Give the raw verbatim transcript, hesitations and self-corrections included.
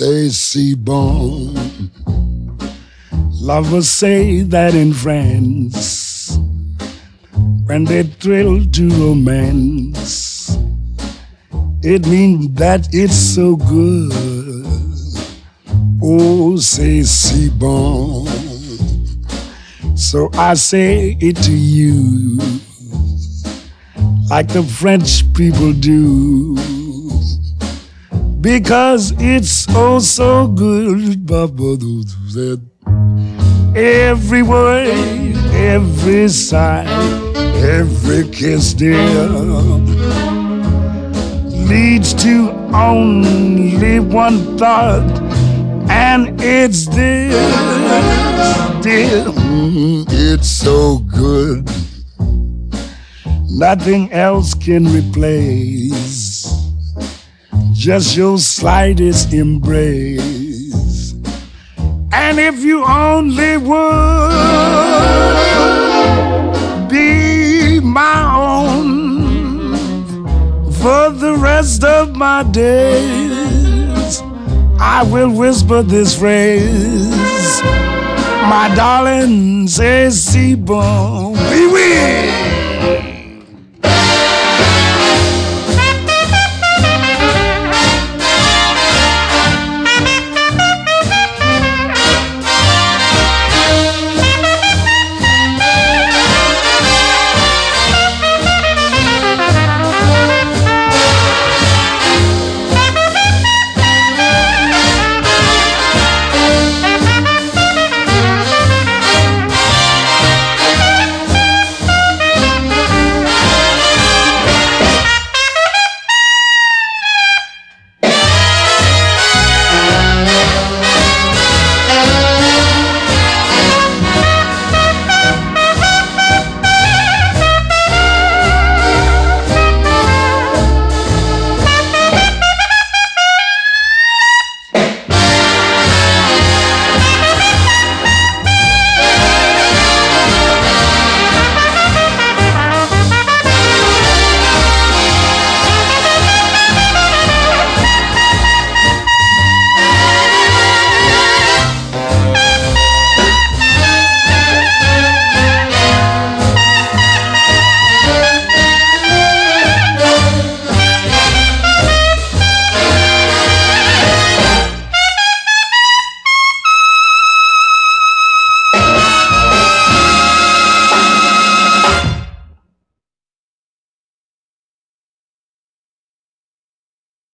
c'est si bon. Lovers say that in France, when they thrill to romance, it means that it's so good. Oh, c'est si bon. So I say it to you, like the French people do, because it's oh so good. Every word, every sigh, every kiss, dear, leads to only one thought, and it's this, dear. Mm, it's so good, nothing else can replace just your slightest embrace. And if you only would be my own for the rest of my days, I will whisper this phrase, my darling, c'est si bon. Oui, oui.